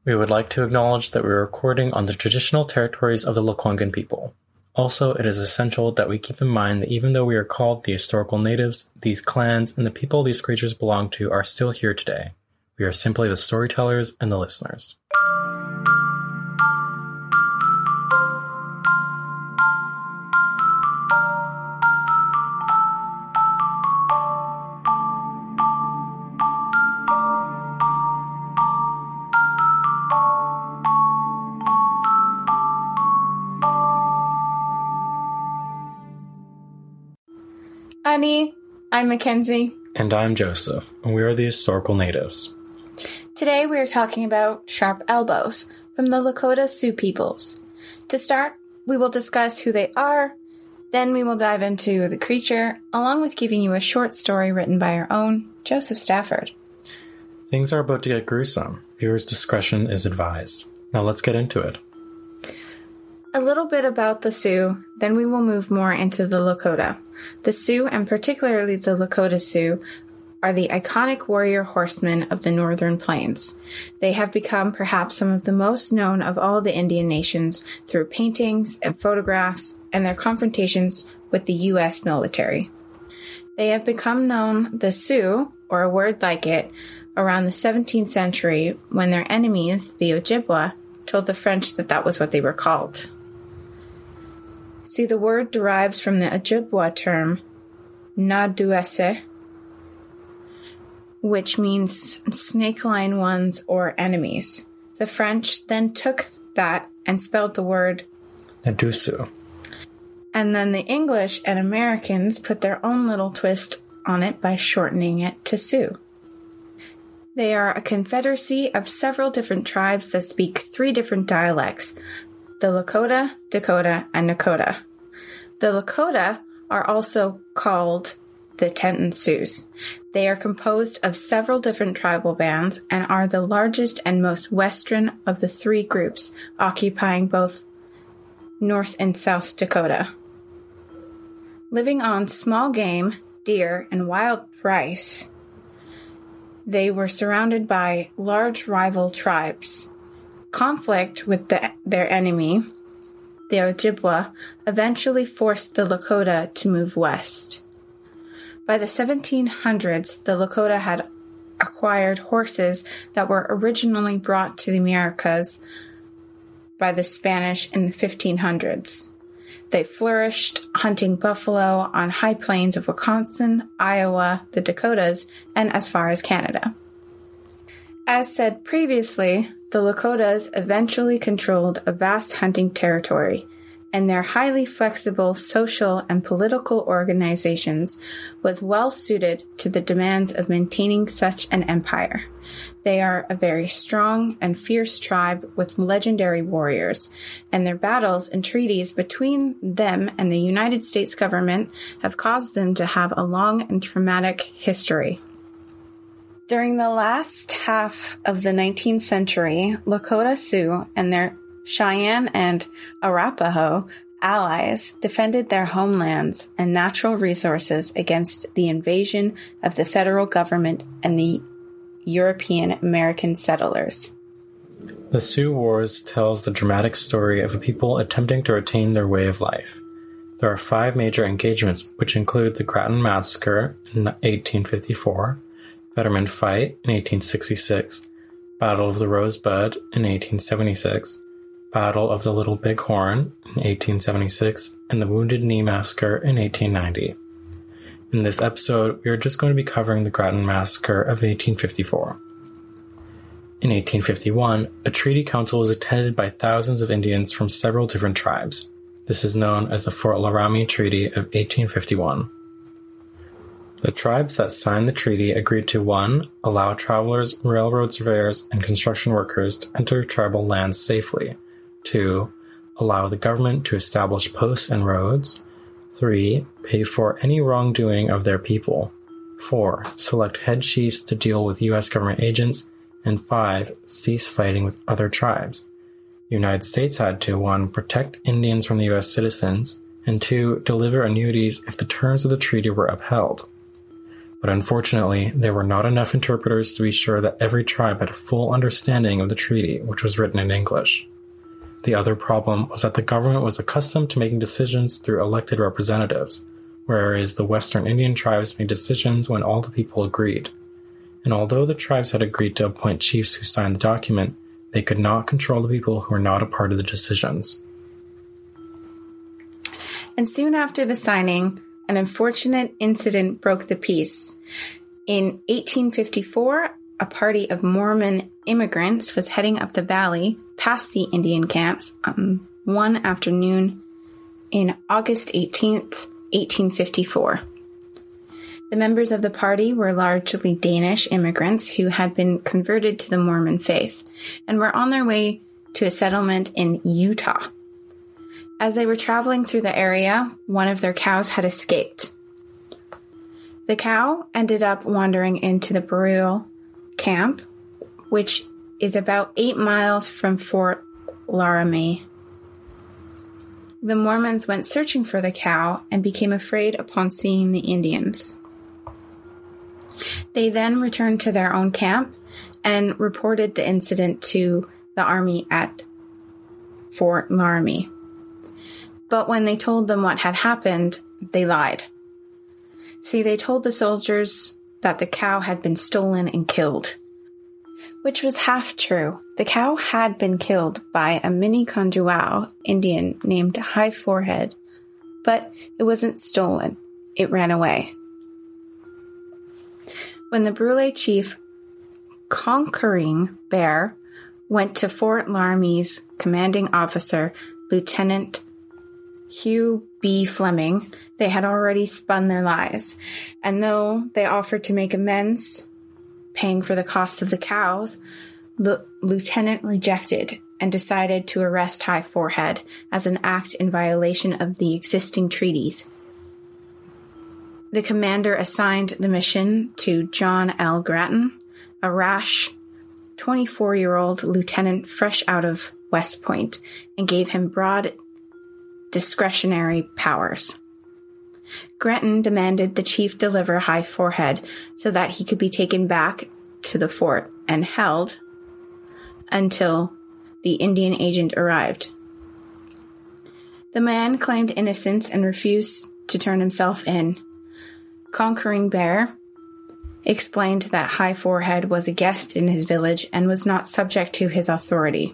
We would like to acknowledge that we are recording on the traditional territories of the Lekwungen people. Also, it is essential that we keep in mind that even though we are called the historical natives, these clans and the people these creatures belong to are still here today. We are simply the storytellers and the listeners. Annie, I'm Mackenzie. And I'm Joseph, and we are the historical natives. Today we are talking about sharp elbows from the Lakota Sioux peoples. To start, we will discuss who they are, then we will dive into the creature, along with giving you a short story written by our own Joseph Stafford. Things are about to get gruesome. Viewers' discretion is advised. Now let's get into it. A little bit about the Sioux, then we will move more into the Lakota. The Sioux, and particularly the Lakota Sioux, are the iconic warrior horsemen of the Northern Plains. They have become perhaps some of the most known of all the Indian nations through paintings and photographs and their confrontations with the U.S. military. They have become known, the Sioux, or a word like it, around the 17th century when their enemies, the Ojibwa, told the French that that was what they were called. See, the word derives from the Ojibwa term, Naduese, which means snake-line ones or enemies. The French then took that and spelled the word Nadusu. And then the English and Americans put their own little twist on it by shortening it to Sioux. They are a confederacy of several different tribes that speak 3 different dialects: the Lakota, Dakota, and Nakota. The Lakota are also called the Teton Sioux. They are composed of several different tribal bands and are the largest and most western of the 3 groups, occupying both North and South Dakota. Living on small game, deer, and wild rice, they were surrounded by large rival tribes. Conflict with their enemy, the Ojibwa, eventually forced the Lakota to move west. By the 1700s, the Lakota had acquired horses that were originally brought to the Americas by the Spanish in the 1500s. They flourished hunting buffalo on high plains of Wisconsin, Iowa, the Dakotas, and as far as Canada. As said previously, the Lakotas eventually controlled a vast hunting territory, and their highly flexible social and political organizations was well suited to the demands of maintaining such an empire. They are a very strong and fierce tribe with legendary warriors, and their battles and treaties between them and the United States government have caused them to have a long and traumatic history. During the last half of the 19th century, Lakota Sioux and their Cheyenne and Arapaho allies defended their homelands and natural resources against the invasion of the federal government and the European American settlers. The Sioux Wars tells the dramatic story of a people attempting to retain their way of life. There are 5 major engagements, which include the Grattan Massacre in 1854, Fetterman Fight in 1866, Battle of the Rosebud in 1876, Battle of the Little Big Horn in 1876, and the Wounded Knee Massacre in 1890. In this episode, we are just going to be covering the Grattan Massacre of 1854. In 1851, a treaty council was attended by thousands of Indians from several different tribes. This is known as the Fort Laramie Treaty of 1851. The tribes that signed the treaty agreed to 1. Allow travelers, railroad surveyors, and construction workers to enter tribal lands safely. 2. Allow the government to establish posts and roads. 3. Pay for any wrongdoing of their people. 4. Select head chiefs to deal with U.S. government agents. And 5. Cease fighting with other tribes. The United States had to 1. Protect Indians from the U.S. citizens, and 2. Deliver annuities if the terms of the treaty were upheld. But but unfortunately, there were not enough interpreters to be sure that every tribe had a full understanding of the treaty, which was written in English. The other problem was that the government was accustomed to making decisions through elected representatives, whereas the Western Indian tribes made decisions when all the people agreed. And although the tribes had agreed to appoint chiefs who signed the document, they could not control the people who were not a part of the decisions. And soon after the signing, an unfortunate incident broke the peace. In 1854, a party of Mormon immigrants was heading up the valley past the Indian camps on one afternoon in August 18th, 1854. The members of the party were largely Danish immigrants who had been converted to the Mormon faith and were on their way to a settlement in Utah. As they were traveling through the area, one of their cows had escaped. The cow ended up wandering into the Brule camp, which is about 8 miles from Fort Laramie. The Mormons went searching for the cow and became afraid upon seeing the Indians. They then returned to their own camp and reported the incident to the army at Fort Laramie. But when they told them what had happened, they lied. See, they told the soldiers that the cow had been stolen and killed, which was half true. The cow had been killed by a Miniconjou Indian named High Forehead, but it wasn't stolen. It ran away. When the Brule chief, Conquering Bear, went to Fort Laramie's commanding officer, Lieutenant Hugh B. Fleming, they had already spun their lies, and though they offered to make amends, paying for the cost of the cows, the lieutenant rejected and decided to arrest High Forehead as an act in violation of the existing treaties. The commander assigned the mission to John L. Grattan, a rash 24-year-old lieutenant fresh out of West Point, and gave him broad discretionary powers. Grattan demanded the chief deliver High Forehead so that he could be taken back to the fort and held until the Indian agent arrived. The man claimed innocence and refused to turn himself in. Conquering Bear explained that High Forehead was a guest in his village and was not subject to his authority.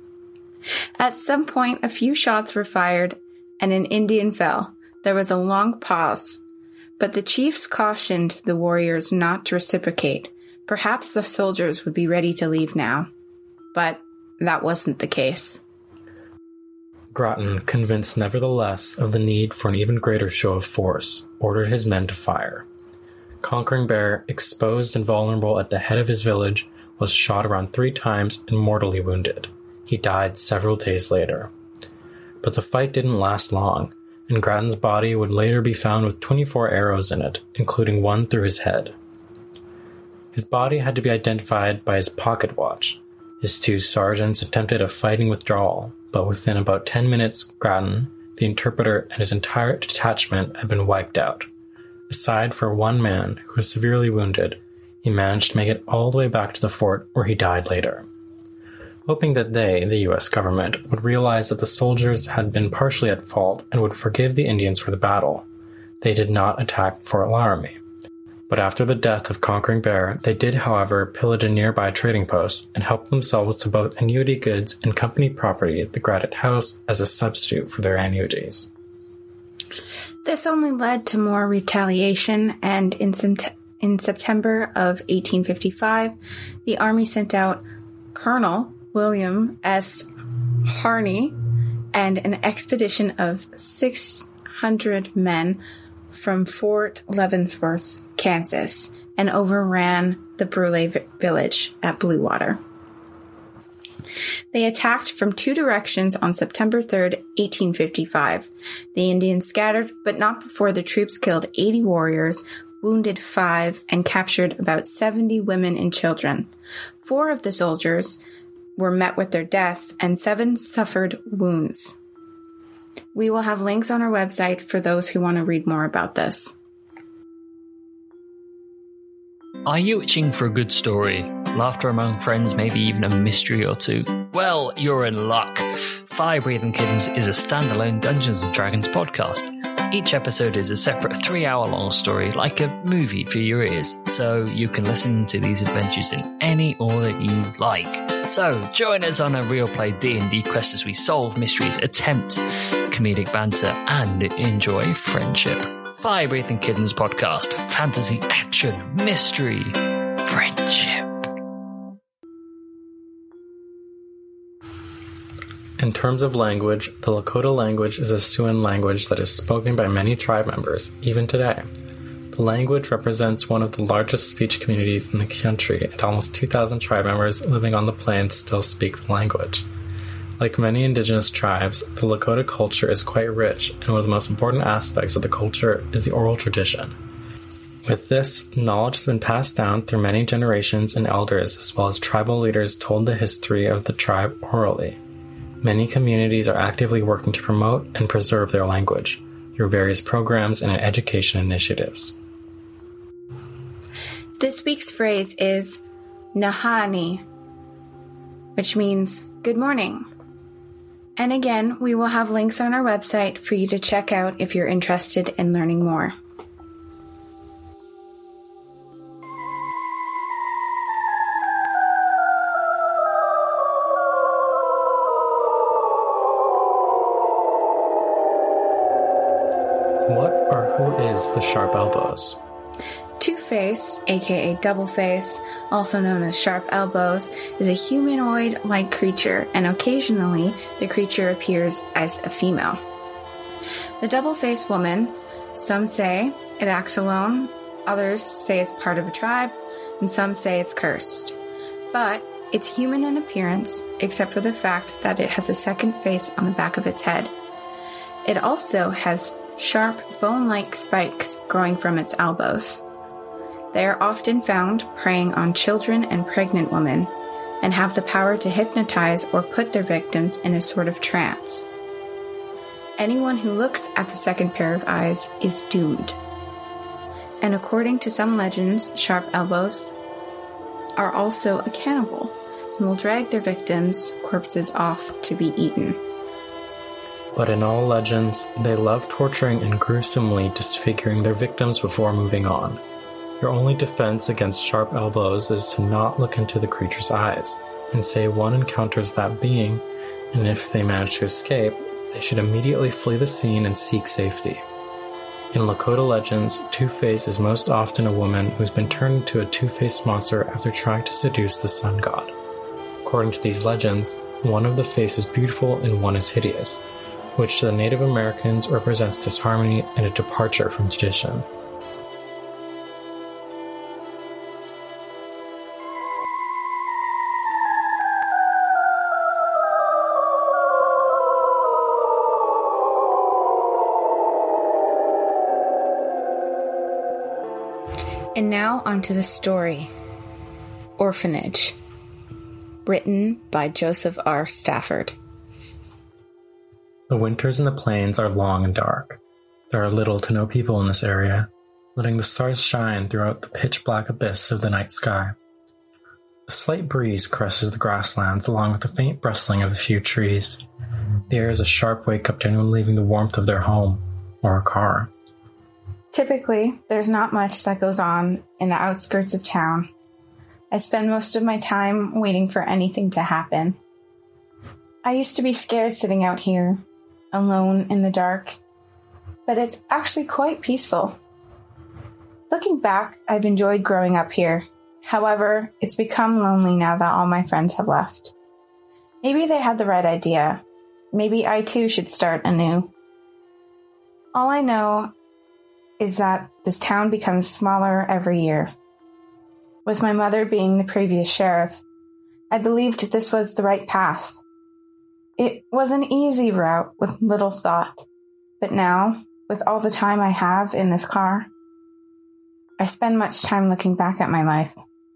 At some point, a few shots were fired and an Indian fell. There was a long pause, but the chiefs cautioned the warriors not to reciprocate. Perhaps the soldiers would be ready to leave now, but that wasn't the case. Grattan, convinced nevertheless of the need for an even greater show of force, ordered his men to fire. Conquering Bear, exposed and vulnerable at the head of his village, was shot around 3 times and mortally wounded. He died several days later. But the fight didn't last long, and Grattan's body would later be found with 24 arrows in it, including one through his head. His body had to be identified by his pocket watch. His 2 sergeants attempted a fighting withdrawal, but within about 10 minutes, Grattan, the interpreter, and his entire detachment had been wiped out. Aside for one man who was severely wounded, he managed to make it all the way back to the fort where he died later. Hoping that they, the U.S. government, would realize that the soldiers had been partially at fault and would forgive the Indians for the battle, they did not attack Fort Laramie. But after the death of Conquering Bear, they did, however, pillage a nearby trading post and help themselves to both annuity goods and company property at the Grattan House as a substitute for their annuities. This only led to more retaliation, and in September of 1855, the Army sent out Colonel William S. Harney and an expedition of 600 men from Fort Leavenworth, Kansas, and overran the Brule village at Blue Water. They attacked from 2 directions on September 3rd, 1855. The Indians scattered, but not before the troops killed 80 warriors, wounded 5, and captured about 70 women and children. 4 of the soldiers were met with their deaths, and 7 suffered wounds. We will have links on our website for those who want to read more about this. Are you itching for a good story? Laughter among friends, maybe even a mystery or two? Well, you're in luck. Fire Breathing Kittens is a standalone Dungeons & Dragons podcast. Each episode is a separate 3-hour-long story, like a movie for your ears, so you can listen to these adventures in any order you like. So, join us on a real play D&D quest as we solve mysteries, attempt comedic banter, and enjoy friendship. Fire Breathing Kittens podcast. Fantasy, action, mystery, friendship. In terms of language, the Lakota language is a Siouan language that is spoken by many tribe members, even today. The language represents one of the largest speech communities in the country, and almost 2,000 tribe members living on the plains still speak the language. Like many indigenous tribes, the Lakota culture is quite rich, and one of the most important aspects of the culture is the oral tradition. With this, knowledge has been passed down through many generations and elders, as well as tribal leaders told the history of the tribe orally. Many communities are actively working to promote and preserve their language through various programs and education initiatives. This week's phrase is Nahani, which means good morning. And again, we will have links on our website for you to check out if you're interested in learning more. What or who is the Sharp Elbows? Two-Face, aka Double-Face, also known as Sharp Elbows, is a humanoid-like creature, and occasionally the creature appears as a female. The Double-Faced woman, some say it acts alone, others say it's part of a tribe, and some say it's cursed. But it's human in appearance, except for the fact that it has a second face on the back of its head. It also has sharp, bone-like spikes growing from its elbows. They are often found preying on children and pregnant women, and have the power to hypnotize or put their victims in a sort of trance. Anyone who looks at the second pair of eyes is doomed. And according to some legends, Sharp Elbows are also a cannibal, and will drag their victims' corpses off to be eaten. But in all legends, they love torturing and gruesomely disfiguring their victims before moving on. Your only defense against Sharp Elbows is to not look into the creature's eyes, and say one encounters that being, and if they manage to escape, they should immediately flee the scene and seek safety. In Lakota legends, Two-Face is most often a woman who's been turned into a two-faced monster after trying to seduce the sun god. According to these legends, one of the faces is beautiful and one is hideous, which to the Native Americans represents disharmony and a departure from tradition. And now onto the story. Orphanage. Written by Joseph R. Stafford. The winters in the plains are long and dark. There are little to no people in this area, letting the stars shine throughout the pitch-black abyss of the night sky. A slight breeze caresses the grasslands along with the faint rustling of a few trees. The air is a sharp wake-up to anyone leaving the warmth of their home or a car. Typically, there's not much that goes on in the outskirts of town. I spend most of my time waiting for anything to happen. I used to be scared sitting out here, alone in the dark, but it's actually quite peaceful. Looking back, I've enjoyed growing up here. However, it's become lonely now that all my friends have left. Maybe they had the right idea. Maybe I too should start anew. All I know is that this town becomes smaller every year. With my mother being the previous sheriff, I believed this was the right path. It was an easy route with little thought, but now, with all the time I have in this car, I spend much time looking back at my life.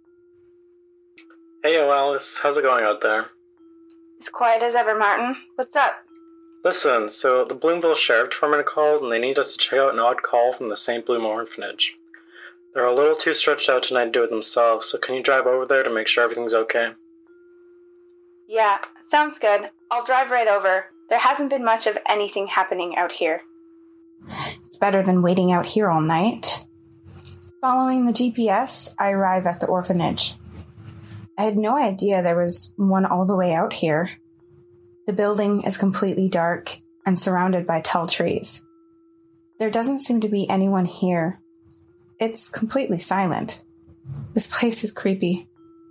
Hey, Alice, how's it going out there? As quiet as ever, Martin. What's up? Listen, so the Bloomville Sheriff Department called and they need us to check out an odd call from the St. Bloom Orphanage. They're a little too stretched out tonight to do it themselves, so can you drive over there to make sure everything's okay? Yeah, sounds good. I'll drive right over. There hasn't been much of anything happening out here. It's better than waiting out here all night. Following the GPS, I arrive at the orphanage. I had no idea there was one all the way out here. The building is completely dark and surrounded by tall trees. There doesn't seem to be anyone here. It's completely silent. This place is creepy.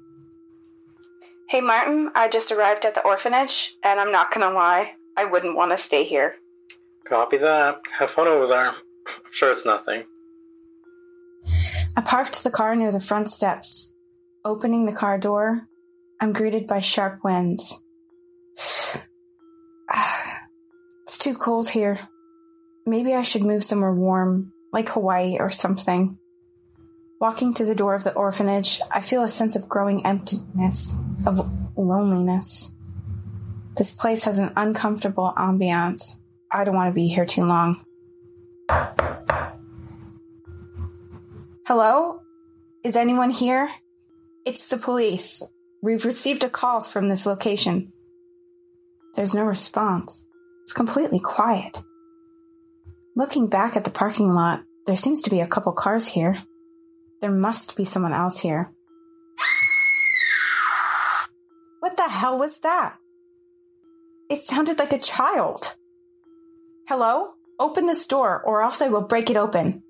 Hey Martin, I just arrived at the orphanage, and I'm not gonna lie, I wouldn't want to stay here. Copy that. Have fun over there. I'm sure it's nothing. I parked the car near the front steps. Opening the car door, I'm greeted by sharp winds. It's too cold here. Maybe I should move somewhere warm, like Hawaii or something. Walking to the door of the orphanage, I feel a sense of growing emptiness, of loneliness. This place has an uncomfortable ambiance. I don't want to be here too long. Hello? Is anyone here? It's the police. We've received a call from this location. There's no response. It's completely quiet. Looking back at the parking lot, there seems to be a couple cars here. There must be someone else here. What the hell was that? It sounded like a child. Hello? Open this door, or else I will break it open.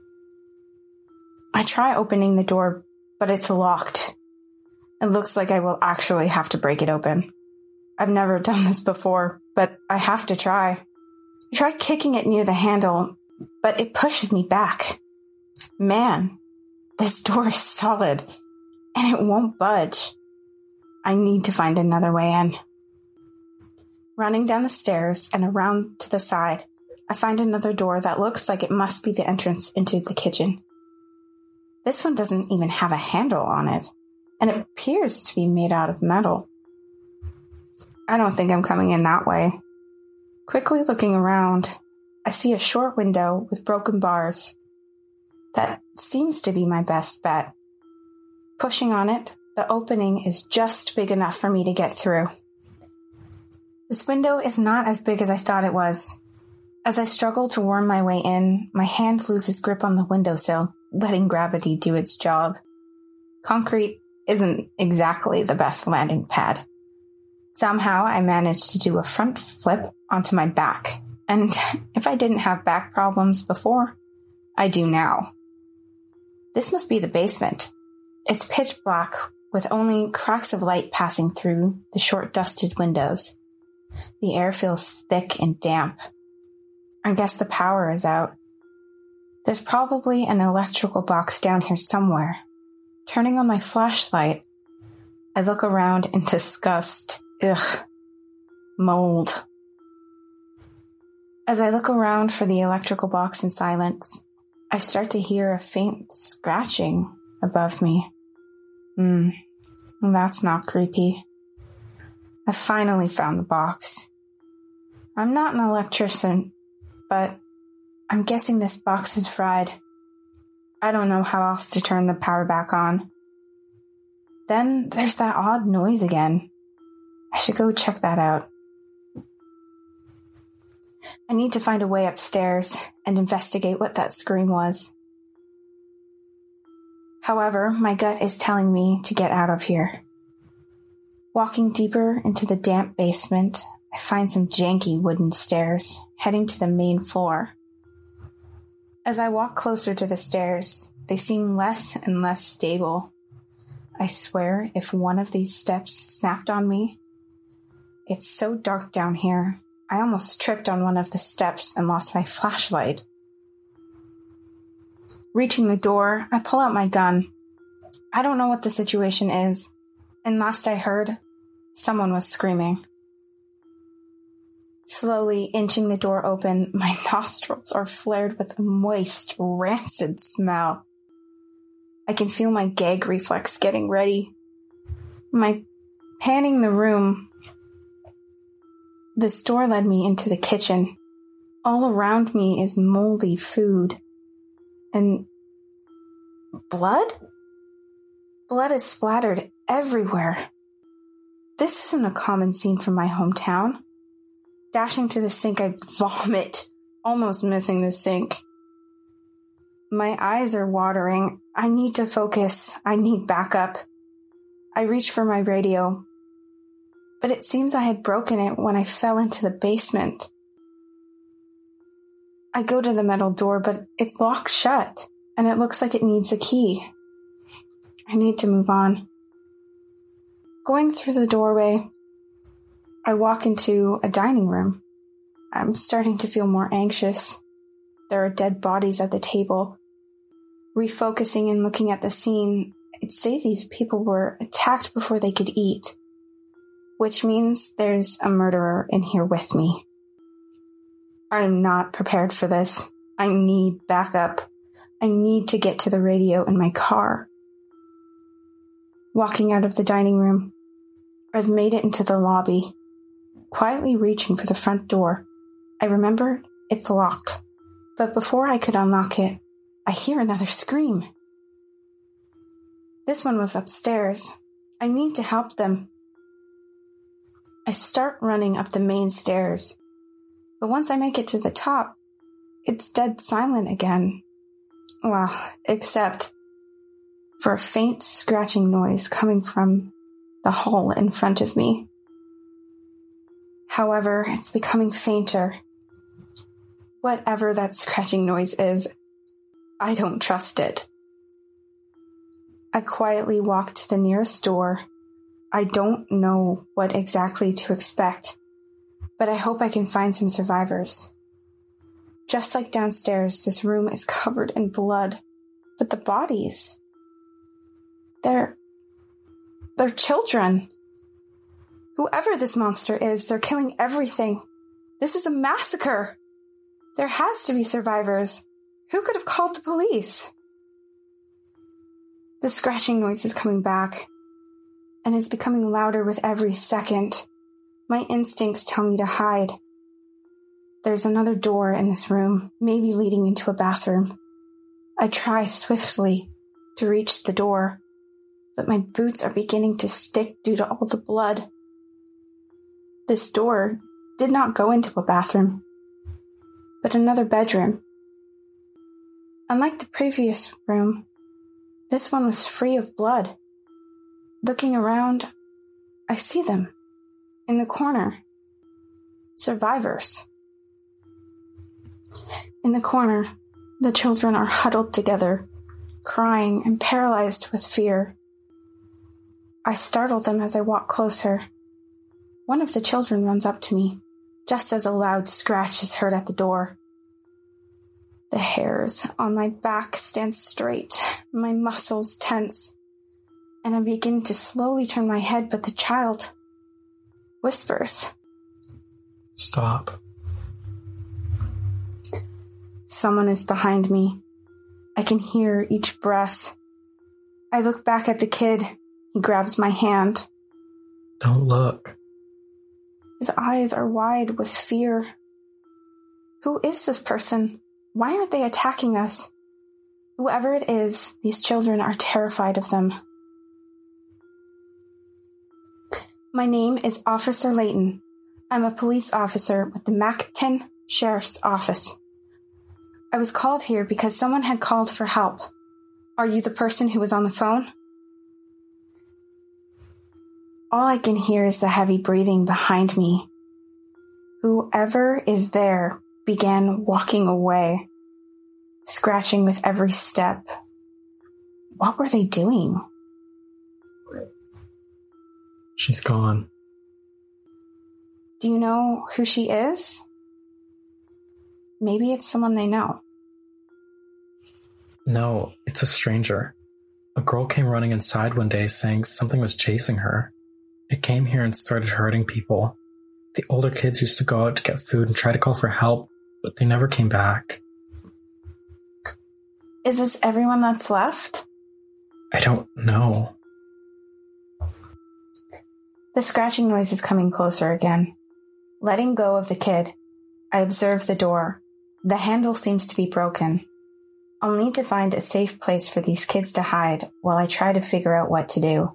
I try opening the door, but it's locked. It looks like I will actually have to break it open. I've never done this before, but I have to try. I try kicking it near the handle, but it pushes me back. Man, this door is solid, and it won't budge. I need to find another way in. Running down the stairs and around to the side, I find another door that looks like it must be the entrance into the kitchen. This one doesn't even have a handle on it, and it appears to be made out of metal. I don't think I'm coming in that way. Quickly looking around, I see a short window with broken bars. That seems to be my best bet. Pushing on it, the opening is just big enough for me to get through. This window is not as big as I thought it was. As I struggle to worm my way in, my hand loses grip on the windowsill, letting gravity do its job. Concrete isn't exactly the best landing pad. Somehow I managed to do a front flip onto my back, and if I didn't have back problems before, I do now. This must be the basement. It's pitch black, with only cracks of light passing through the short dusted windows. The air feels thick and damp. I guess the power is out. There's probably an electrical box down here somewhere. Turning on my flashlight, I look around in disgust. Ugh. Mold. As I look around for the electrical box in silence, I start to hear a faint scratching above me. That's not creepy. I finally found the box. I'm not an electrician, but I'm guessing this box is fried. I don't know how else to turn the power back on. Then there's that odd noise again. I should go check that out. I need to find a way upstairs and investigate what that scream was. However, my gut is telling me to get out of here. Walking deeper into the damp basement, I find some janky wooden stairs, heading to the main floor. As I walk closer to the stairs, they seem less and less stable. I swear if one of these steps snapped on me. It's so dark down here, I almost tripped on one of the steps and lost my flashlight. Reaching the door, I pull out my gun. I don't know what the situation is, and last I heard, someone was screaming. Slowly inching the door open, my nostrils are flared with a moist, rancid smell. I can feel my gag reflex getting ready. Panning the room. This door led me into the kitchen. All around me is moldy food. And Blood? Blood is splattered everywhere. This isn't a common scene from my hometown. Dashing to the sink, I vomit, almost missing the sink. My eyes are watering. I need to focus. I need backup. I reach for my radio, but it seems I had broken it when I fell into the basement. I go to the metal door, but it's locked shut, and it looks like it needs a key. I need to move on. Going through the doorway, I walk into a dining room. I'm starting to feel more anxious. There are dead bodies at the table. Refocusing and looking at the scene, I'd say these people were attacked before they could eat, which means there's a murderer in here with me. I'm not prepared for this. I need backup. I need to get to the radio in my car. Walking out of the dining room, I've made it into the lobby. Quietly reaching for the front door, I remember it's locked. But before I could unlock it, I hear another scream. This one was upstairs. I need to help them. I start running up the main stairs. But once I make it to the top, it's dead silent again. Well, except for a faint scratching noise coming from the hall in front of me. However, it's becoming fainter. Whatever that scratching noise is, I don't trust it. I quietly walk to the nearest door. I don't know what exactly to expect, but I hope I can find some survivors. Just like downstairs, this room is covered in blood, but the bodies, they're children. Whoever this monster is, they're killing everything. This is a massacre. There has to be survivors. Who could have called the police? The scratching noise is coming back, and it's becoming louder with every second. My instincts tell me to hide. There's another door in this room, maybe leading into a bathroom. I try swiftly to reach the door, but my boots are beginning to stick due to all the blood. This door did not go into a bathroom, but another bedroom. Unlike the previous room, this one was free of blood. Looking around, I see them in the corner. Survivors. In the corner, the children are huddled together, crying and paralyzed with fear. I startle them as I walk closer. One of the children runs up to me, just as a loud scratch is heard at the door. The hairs on my back stand straight, my muscles tense, and I begin to slowly turn my head, but the child whispers, "Stop." Someone is behind me. I can hear each breath. I look back at the kid. He grabs my hand. "Don't look." His eyes are wide with fear. Who is this person? Why aren't they attacking us? Whoever it is, these children are terrified of them. My name is Officer Layton. I'm a police officer with the Macton Sheriff's Office. I was called here because someone had called for help. Are you the person who was on the phone? All I can hear is the heavy breathing behind me. Whoever is there began walking away, scratching with every step. What were they doing? She's gone. Do you know who she is? Maybe it's someone they know. No, it's a stranger. A girl came running inside one day saying something was chasing her. It came here and started hurting people. The older kids used to go out to get food and try to call for help, but they never came back. Is this everyone that's left? I don't know. The scratching noise is coming closer again. Letting go of the kid, I observe the door. The handle seems to be broken. I'll need to find a safe place for these kids to hide while I try to figure out what to do.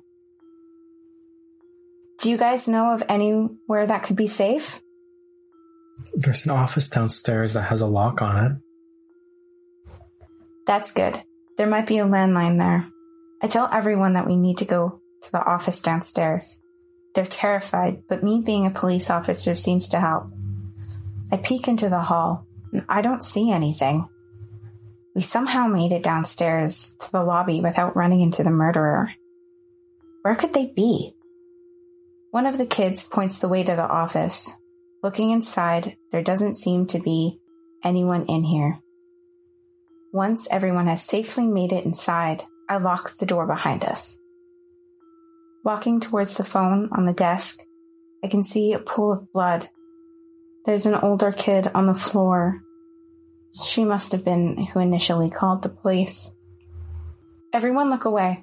Do you guys know of anywhere that could be safe? There's an office downstairs that has a lock on it. That's good. There might be a landline there. I tell everyone that we need to go to the office downstairs. They're terrified, but me being a police officer seems to help. I peek into the hall, and I don't see anything. We somehow made it downstairs to the lobby without running into the murderer. Where could they be? One of the kids points the way to the office. Looking inside, there doesn't seem to be anyone in here. Once everyone has safely made it inside, I lock the door behind us. Walking towards the phone on the desk, I can see a pool of blood. There's an older kid on the floor. She must have been who initially called the police. Everyone look away.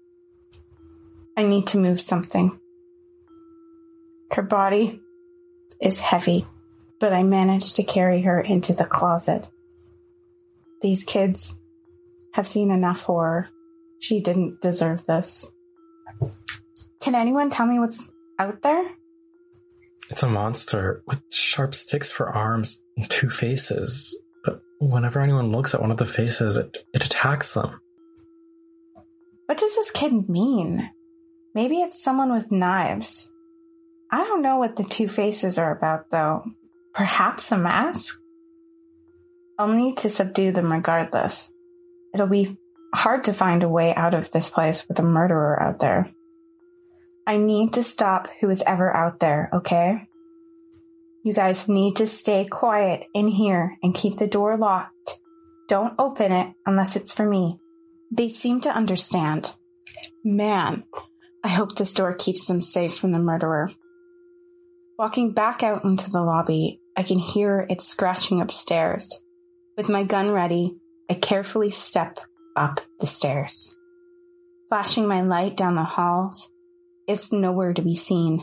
I need to move something. Her body is heavy, but I managed to carry her into the closet. These kids have seen enough horror. She didn't deserve this. Can anyone tell me what's out there? It's a monster with sharp sticks for arms and 2 faces. But whenever anyone looks at one of the faces, it attacks them. What does this kid mean? Maybe it's someone with knives. I don't know what the 2 faces are about, though. Perhaps a mask? I'll need to subdue them regardless. It'll be hard to find a way out of this place with a murderer out there. I need to stop who is ever out there, okay? You guys need to stay quiet in here and keep the door locked. Don't open it unless it's for me. They seem to understand. Man, I hope this door keeps them safe from the murderer. Walking back out into the lobby, I can hear it scratching upstairs. With my gun ready, I carefully step up the stairs. Flashing my light down the halls, it's nowhere to be seen.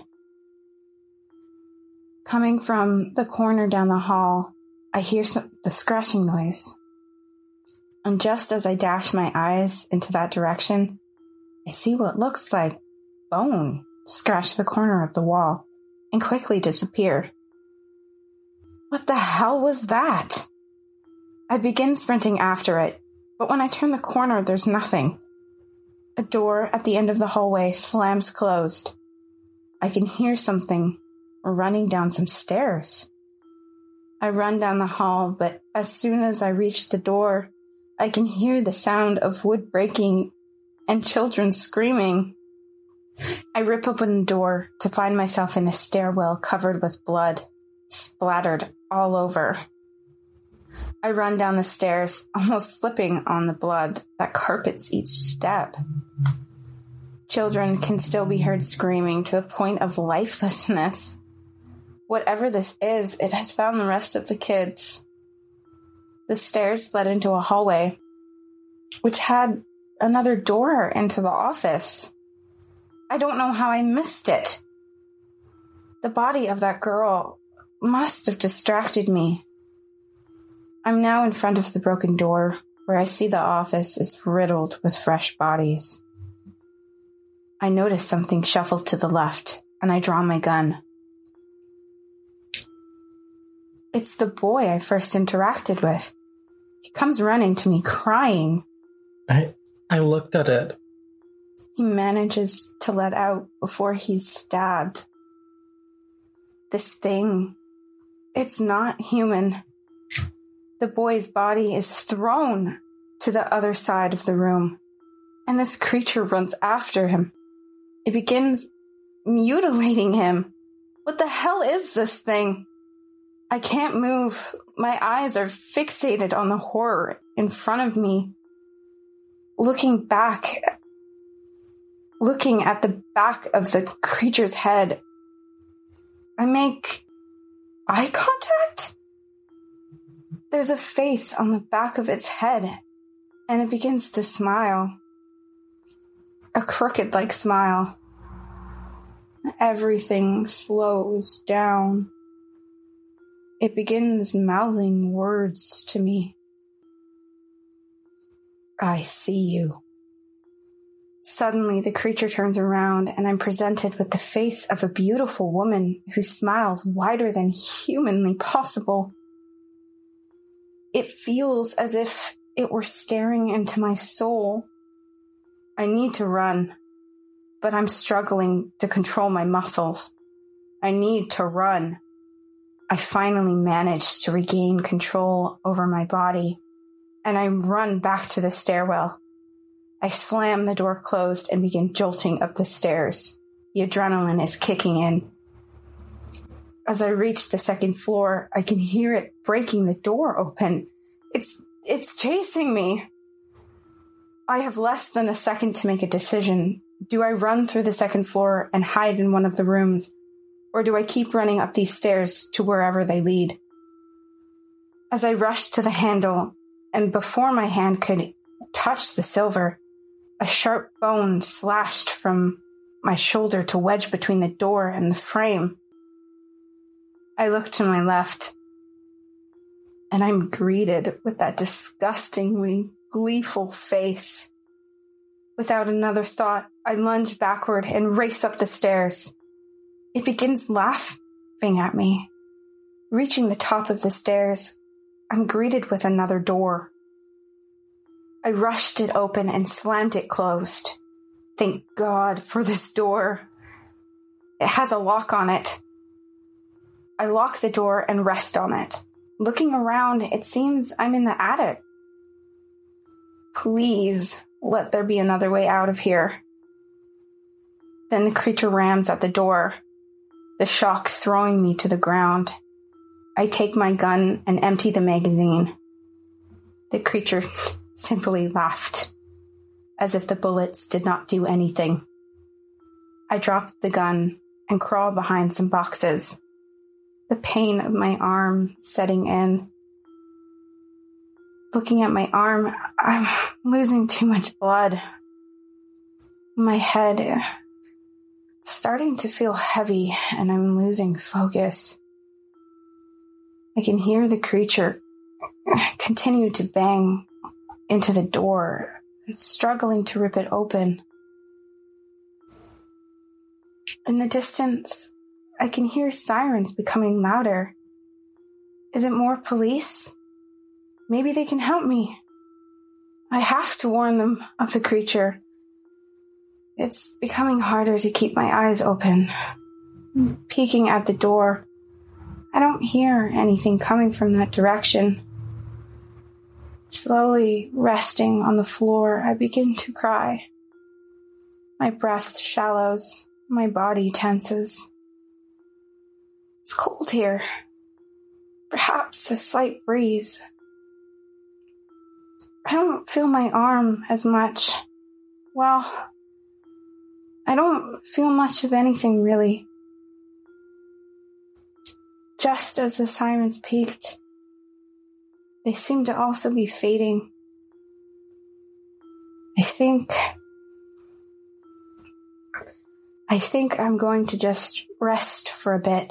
Coming from the corner down the hall, I hear the scratching noise. And just as I dash my eyes into that direction, I see what looks like bone scratch the corner of the wall and quickly disappear. What the hell was that? I begin sprinting after it, but when I turn the corner, there's nothing. A door at the end of the hallway slams closed. I can hear something running down some stairs. I run down the hall, but as soon as I reach the door, I can hear the sound of wood breaking and children screaming. I rip open the door to find myself in a stairwell covered with blood, splattered all over. I run down the stairs, almost slipping on the blood that carpets each step. Children can still be heard screaming to the point of lifelessness. Whatever this is, it has found the rest of the kids. The stairs led into a hallway, which had another door into the office. I don't know how I missed it. The body of that girl must have distracted me. I'm now in front of the broken door, where I see the office is riddled with fresh bodies. I notice something shuffle to the left, and I draw my gun. It's the boy I first interacted with. He comes running to me, crying. I looked at it. He manages to let out before he's stabbed. This thing, it's not human. The boy's body is thrown to the other side of the room, and this creature runs after him. It begins mutilating him. What the hell is this thing? I can't move. My eyes are fixated on the horror in front of me. Looking at the back of the creature's head, I make eye contact. There's a face on the back of its head, and it begins to smile. A crooked-like smile. Everything slows down. It begins mouthing words to me. I see you. Suddenly, the creature turns around, and I'm presented with the face of a beautiful woman who smiles wider than humanly possible. It feels as if it were staring into my soul. I need to run, but I'm struggling to control my muscles. I need to run. I finally manage to regain control over my body, and I run back to the stairwell. I slam the door closed and begin jolting up the stairs. The adrenaline is kicking in. As I reach the second floor, I can hear it breaking the door open. It's chasing me. I have less than a second to make a decision. Do I run through the second floor and hide in one of the rooms, or do I keep running up these stairs to wherever they lead? As I rush to the handle, and before my hand could touch the silver, a sharp bone slashed from my shoulder to wedge between the door and the frame. I look to my left, and I'm greeted with that disgustingly gleeful face. Without another thought, I lunge backward and race up the stairs. It begins laughing at me. Reaching the top of the stairs, I'm greeted with another door. I rushed it open and slammed it closed. Thank God for this door. It has a lock on it. I lock the door and rest on it. Looking around, it seems I'm in the attic. Please let there be another way out of here. Then the creature rams at the door, the shock throwing me to the ground. I take my gun and empty the magazine. The creature simply laughed, as if the bullets did not do anything. I drop the gun and crawl behind some boxes, the pain of my arm setting in. Looking at my arm, I'm losing too much blood. My head starting to feel heavy, and I'm losing focus. I can hear the creature continue to bang into the door, struggling to rip it open. In the distance, I can hear sirens becoming louder. Is it more police? Maybe they can help me. I have to warn them of the creature. It's becoming harder to keep my eyes open. Peeking at the door, I don't hear anything coming from that direction. Slowly resting on the floor, I begin to cry. My breath shallows, my body tenses. It's cold here. Perhaps a slight breeze. I don't feel my arm as much. Well, I don't feel much of anything really. Just as the sirens peaked, they seem to also be fading. I think I'm going to just rest for a bit.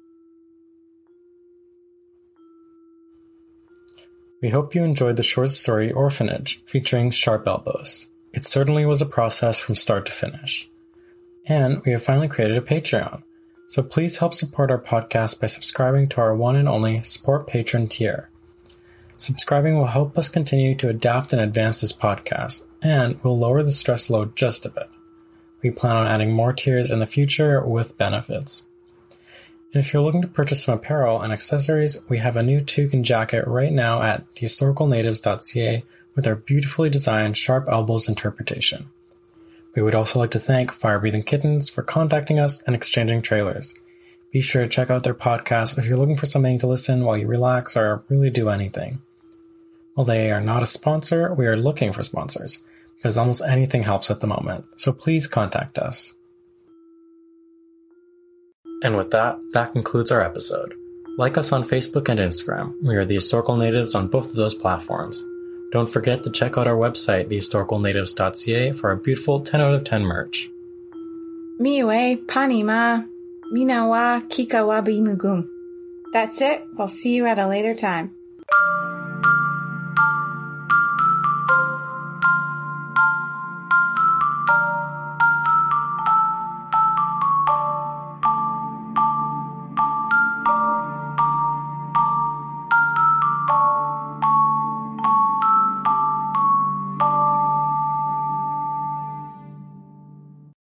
We hope you enjoyed the short story Orphanage, featuring Sharp Elbows. It certainly was a process from start to finish. And we have finally created a Patreon, so please help support our podcast by subscribing to our one and only Support Patron tier. Subscribing will help us continue to adapt and advance this podcast, and will lower the stress load just a bit. We plan on adding more tiers in the future with benefits. And if you're looking to purchase some apparel and accessories, we have a new toucan jacket right now at thehistoricalnatives.ca with our beautifully designed Sharp Elbows interpretation. We would also like to thank Fire Breathing Kittens for contacting us and exchanging trailers. Be sure to check out their podcast if you're looking for something to listen while you relax or really do anything. While they are not a sponsor, we are looking for sponsors, because almost anything helps at the moment, so please contact us. And with that concludes our episode. Like us on Facebook and Instagram. We are The Historical Natives on both of those platforms. Don't forget to check out our website, thehistoricalnatives.ca, for our beautiful 10 out of 10 merch. Miwe Panima Minawa Kikawabi Mugum. That's it. We'll see you at a later time.